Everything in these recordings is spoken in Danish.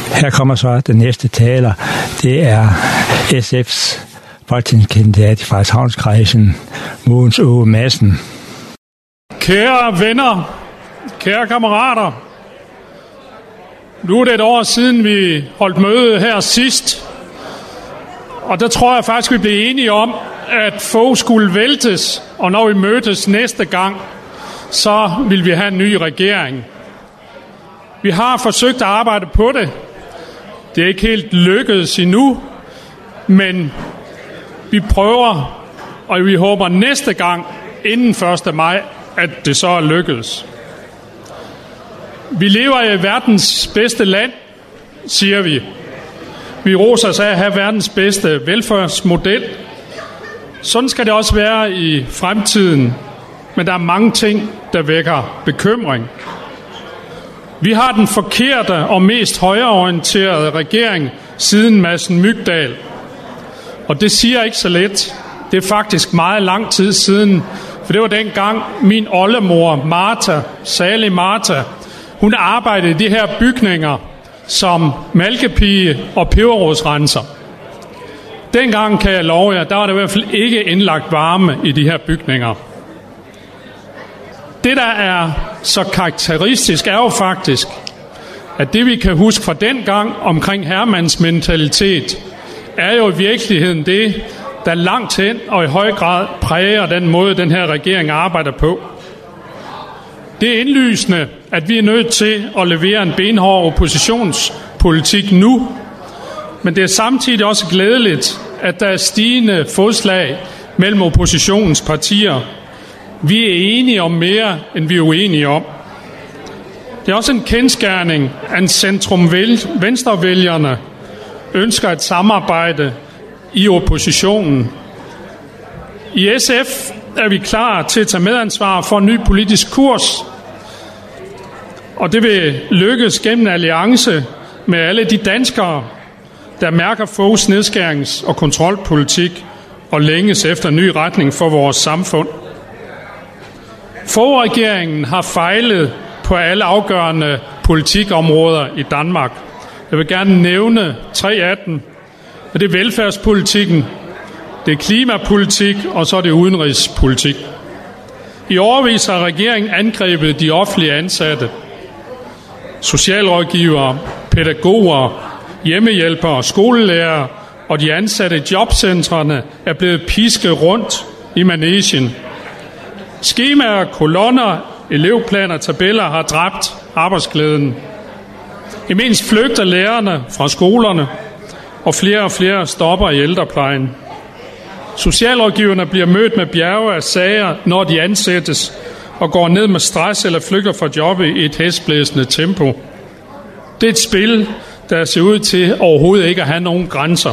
Her kommer så den næste taler. Det er SF's folketingskandidat i Frederikshavnskredsen, Mogens Åge Madsen. Kære venner, kære kammerater, nu er det et år siden, vi holdt møde her sidst, og der tror jeg faktisk, vi blev enige om, at få skulle væltes, og når vi mødtes næste gang, så vil vi have en ny regering. Vi har forsøgt at arbejde på det. Det er ikke helt lykkedes endnu, men vi prøver, og vi håber næste gang, inden 1. maj, at det så er lykkedes. Vi lever i verdens bedste land, siger vi. Vi roser os af at have verdens bedste velfærdsmodel. Sådan skal det også være i fremtiden, men der er mange ting, der vækker bekymring. Vi har den forkerte og mest højreorienterede regering siden Madsen Mygdal. Og det siger ikke så let. Det er faktisk meget lang tid siden, for det var dengang min oldemor Martha, salig Martha, hun arbejdede i de her bygninger som malkepige og peberrodsrenser. Dengang kan jeg love jer, der var der i hvert fald ikke indlagt varme i de her bygninger. Det, der er så karakteristisk, er jo faktisk, at det vi kan huske fra dengang omkring herremands mentalitet, er jo i virkeligheden det, der langt hen og i høj grad præger den måde, den her regering arbejder på. Det er indlysende, at vi er nødt til at levere en benhård oppositionspolitik nu, men det er samtidig også glædeligt, at der er stigende fodslag mellem oppositionens partier. Vi er enige om mere, end vi er uenige om. Det er også en kendsgerning, at centrum-venstrevælgerne ønsker et samarbejde i oppositionen. I SF er vi klar til at tage medansvar for en ny politisk kurs, og det vil lykkes gennem en alliance med alle de danskere, der mærker Foghs nedskærings- og kontrolpolitik og længes efter en ny retning for vores samfund. Fogh-regeringen har fejlet på alle afgørende politikområder i Danmark. Jeg vil gerne nævne 3 af dem. Det er velfærdspolitikken, det er klimapolitik, og så er det udenrigspolitik. I årevis har regeringen angrebet de offentlige ansatte. Socialrådgivere, pædagoger, hjemmehjælpere, skolelærere og de ansatte i jobcentrene er blevet pisket rundt i manegen. Skemaer, kolonner, elevplaner og tabeller har dræbt arbejdsglæden. Imens flygter lærerne fra skolerne, og flere stopper i ældreplejen. Socialrådgiverne bliver mødt med bjerge af sager, når de ansættes, og går ned med stress eller flygter fra jobbet i et hæsblæsende tempo. Det er et spil, der ser ud til overhovedet ikke at have nogen grænser.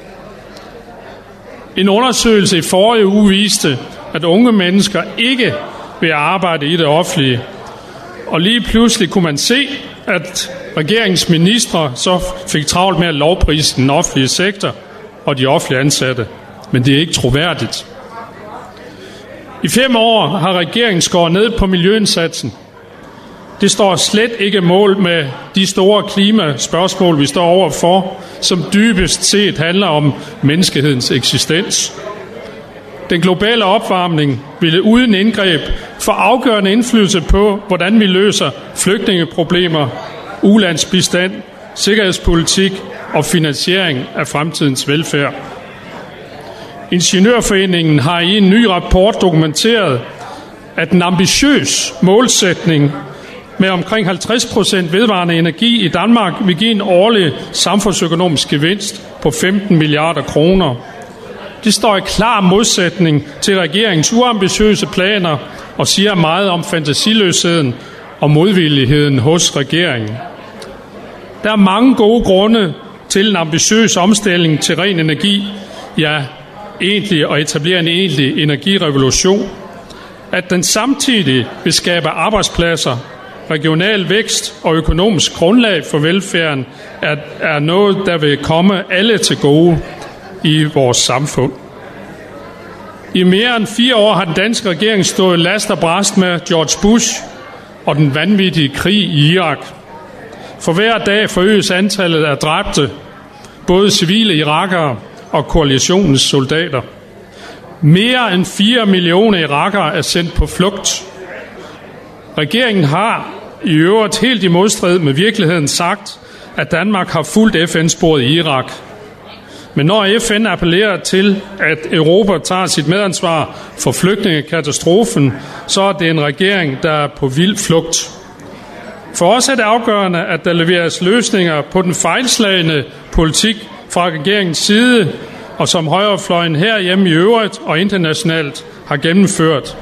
En undersøgelse i forrige uge viste, at unge mennesker ikke vil arbejde i det offentlige. Og lige pludselig kunne man se, at regeringens ministre så fik travlt med at lovprise den offentlige sektor og de offentlige ansatte. Men det er ikke troværdigt. I 5 år har regeringen skåret ned på miljøindsatsen. Det står slet ikke mål med de store klimaspørgsmål, vi står overfor, som dybest set handler om menneskehedens eksistens. Den globale opvarmning ville uden indgreb få afgørende indflydelse på, hvordan vi løser flygtningeproblemer, ulandsbistand, sikkerhedspolitik og finansiering af fremtidens velfærd. Ingeniørforeningen har i en ny rapport dokumenteret, at en ambitiøs målsætning med omkring 50% vedvarende energi i Danmark vil give en årlig samfundsøkonomisk gevinst på 15 milliarder kroner. Det står i klar modsætning til regeringens uambitiøse planer og siger meget om fantasiløsheden og modvilligheden hos regeringen. Der er mange gode grunde til en ambitiøs omstilling til ren energi, ja, egentlig at etablere en egentlig energirevolution. At den samtidig vil skabe arbejdspladser, regional vækst og økonomisk grundlag for velfærden, er noget, der vil komme alle til gode i vores samfund. I mere end 4 år har den danske regering stået last og brast med George Bush og den vanvittige krig i Irak. For hver dag forøges antallet af dræbte, både civile irakere og koalitionens soldater. Mere end 4 millioner irakere er sendt på flugt. Regeringen har i øvrigt helt i modstrid med virkeligheden sagt, at Danmark har fulgt FN-sporet i Irak. Men når FN appellerer til, at Europa tager sit medansvar for flygtningekatastrofen, så er det en regering, der er på vild flugt. For os er det afgørende, at der leveres løsninger på den fejlslagne politik fra regeringens side, og som højrefløjen herhjemme i øvrigt og internationalt har gennemført.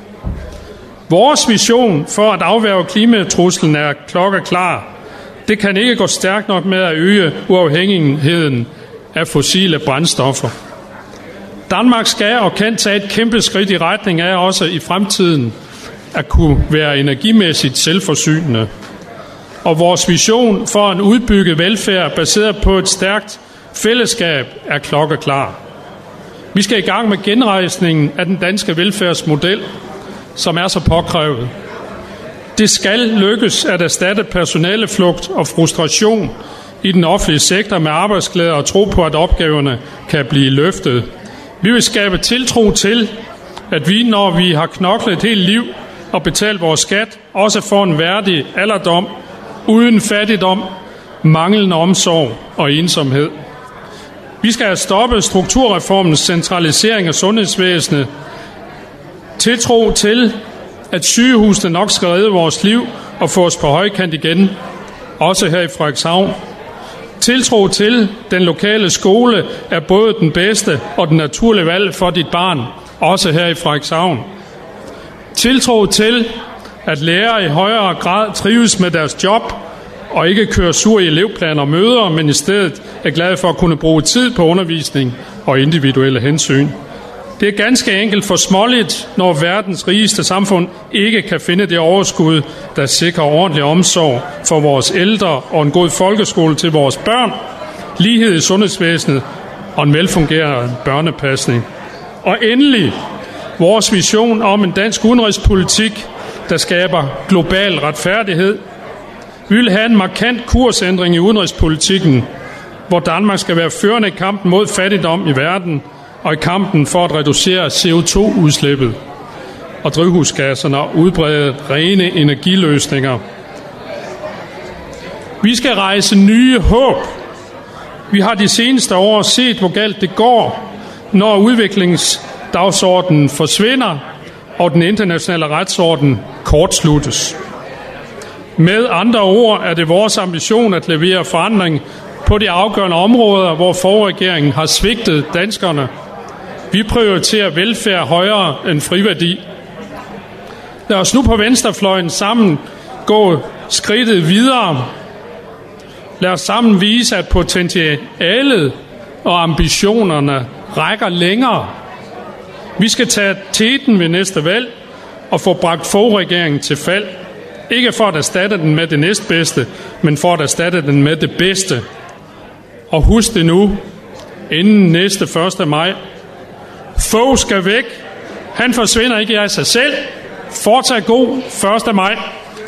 Vores vision for at afværge klimatruslen er klokkeklar. Det kan ikke gå stærkt nok med at øge uafhængigheden af fossile brændstoffer. Danmark skal og kan tage et kæmpe skridt i retning af også i fremtiden at kunne være energimæssigt selvforsynende. Og vores vision for en udbygget velfærd baseret på et stærkt fællesskab er klokkeklar. Vi skal i gang med genrejsningen af den danske velfærdsmodel, som er så påkrævet. Det skal lykkes at erstatte personaleflugt og frustration i den offentlige sektor med arbejdsglæde og tro på, at opgaverne kan blive løftet. Vi vil skabe tiltro til, at vi, når vi har knoklet et helt liv og betalt vores skat, også får en værdig alderdom, uden fattigdom, manglende omsorg og ensomhed. Vi skal have stoppet strukturreformens centralisering af sundhedsvæsenet, tiltro til, at sygehusene nok skal redde vores liv og få os på højkant igen, også her i Frederikshavn. Tiltro til, den lokale skole er både den bedste og den naturlige valg for dit barn, også her i Frederikshavn. Tiltro til, at lærere i højere grad trives med deres job og ikke kører sur i elevplaner og møder, men i stedet er glade for at kunne bruge tid på undervisning og individuelle hensyn. Det er ganske enkelt for småligt, når verdens rigeste samfund ikke kan finde det overskud, der sikrer ordentlig omsorg for vores ældre og en god folkeskole til vores børn, lighed i sundhedsvæsenet og en velfungerende børnepasning. Og endelig vores vision om en dansk udenrigspolitik, der skaber global retfærdighed. Vi vil have en markant kursændring i udenrigspolitikken, hvor Danmark skal være førende i kampen mod fattigdom i verden, og i kampen for at reducere CO2-udslippet og drivhusgasserne og udbrede rene energiløsninger. Vi skal rejse nye håb. Vi har de seneste år set, hvor galt det går, når udviklingsdagsordenen forsvinder og den internationale retsorden kortsluttes. Med andre ord er det vores ambition at levere forandring på de afgørende områder, hvor forregeringen har svigtet danskerne. Vi prioriterer velfærd højere end friværdi. Lad os nu på venstrefløjen sammen gå skridtet videre. Lad os sammen vise, at potentialet og ambitionerne rækker længere. Vi skal tage teten ved næste valg og få bragt forregeringen til fald. Ikke for at erstatte den med det næstbedste, men for at erstatte den med det bedste. Og husk det nu, inden næste 1. maj. Fogh skal væk. Han forsvinder ikke af sig selv. Fortsat god 1. maj.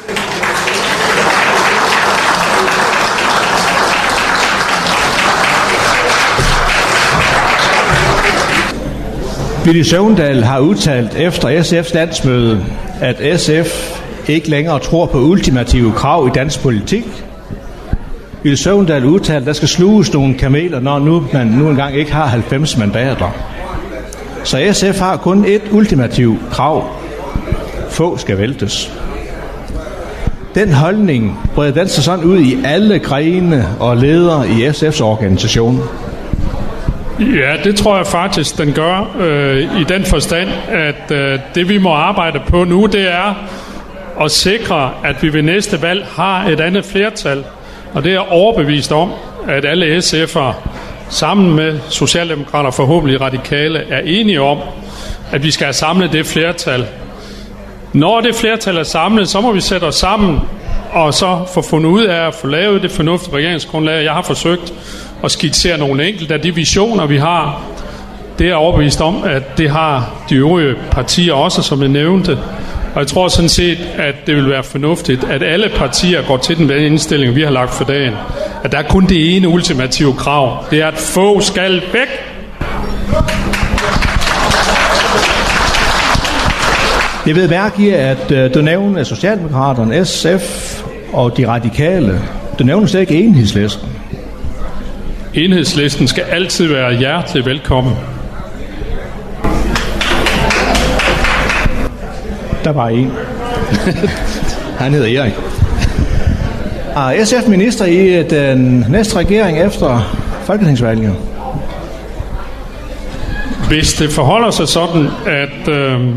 Villy Søvndal har udtalt efter SF's landsmøde, at SF ikke længere tror på ultimative krav i dansk politik. Villy Søvndal udtalte, at der skal sluges nogle kameler, når man nu engang ikke har 90 mandater. Så SF har kun et ultimativt krav. Fogh skal væltes. Den holdning breder den sig sådan ud i alle grene og ledere i SF's organisation. Ja, det tror jeg faktisk, den gør i den forstand, at det vi må arbejde på nu, det er at sikre, at vi ved næste valg har et andet flertal. Og det er overbevist om, at alle SF'ere sammen med Socialdemokrater, forhåbentlig Radikale, er enige om, at vi skal have samlet det flertal. Når det flertal er samlet, så må vi sætte os sammen og så få fundet ud af at få lavet det fornuftige regeringsgrundlag. Jeg har forsøgt at skitsere nogle enkelte af de visioner, vi har. Det er overbevist om, at det har de øvrige partier også, som jeg nævnte. Og jeg tror sådan set, at det vil være fornuftigt, at alle partier går til den indstilling, vi har lagt for dagen. At der er kun det ene ultimative krav. Det er, at få skal væk. Jeg ved mærke, at du nævner Socialdemokraterne, SF og de radikale. Du nævner slet ikke Enhedslisten. Enhedslisten skal altid være hjertelig velkommen. Der var en. Han hedder Erik. Er SF minister i den næste regering efter folketingsvalget? Hvis det forholder sig sådan, at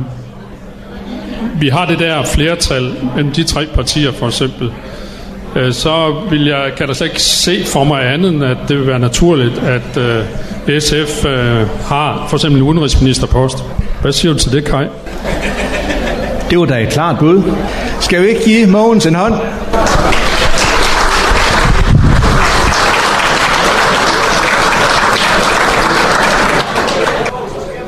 vi har det der flertal mellem de 3 partier for eksempel, så kan der slet ikke se for mig andet, end at det vil være naturligt, at SF har for eksempel en udenrigsministerpost. Hvad siger du til det, Kai? Det var da et klart bud. Skal vi ikke give Mogens en hånd?